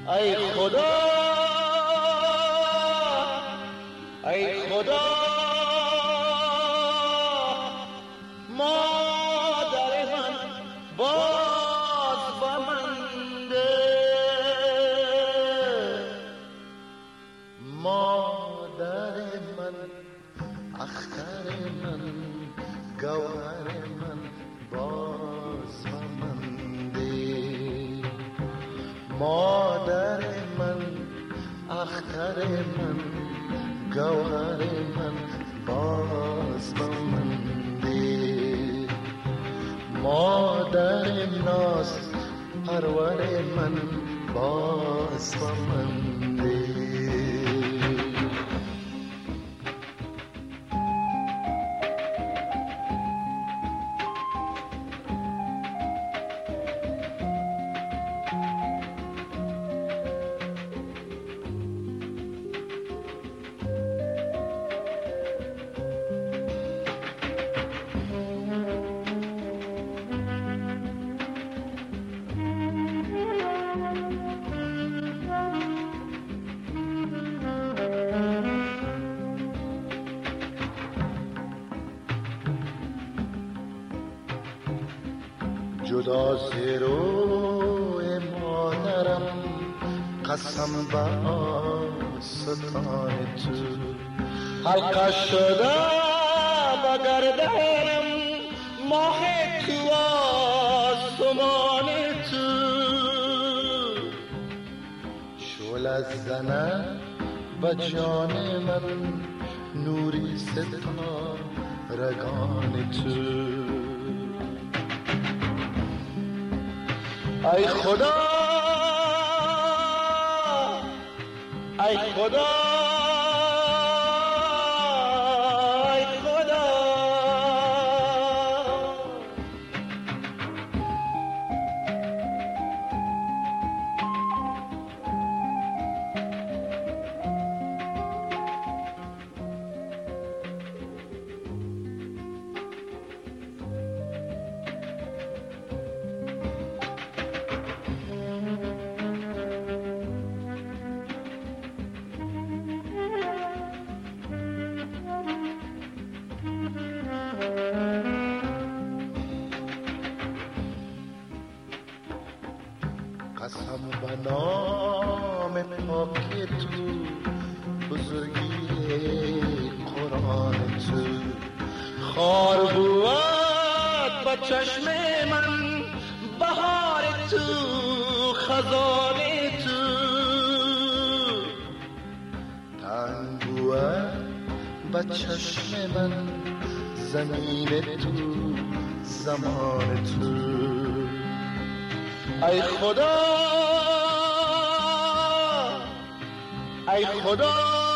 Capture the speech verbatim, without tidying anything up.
ای خدا ای خدا مادر من باز با من ده، مادر من اختر من گوهر من باز با من ده، مادر من اختر من گوهر من باز با من ده، مادر ناز پرور من باز با من ده. جدا ز روی مادرم قسم به آستان تو، حلقه شده به گردنم ماه تو آسمان تو، شعله زنه به جان من نوری ستارگان تو. ای خدا ای خدا ای خدا قسم به نام پاک تو، بزرگی قرآن تو، خار بود با چشم من بهار تو، خزان تو، تنگ بود با چشم من زمین تو، زمان تو. ای خدا ای خدا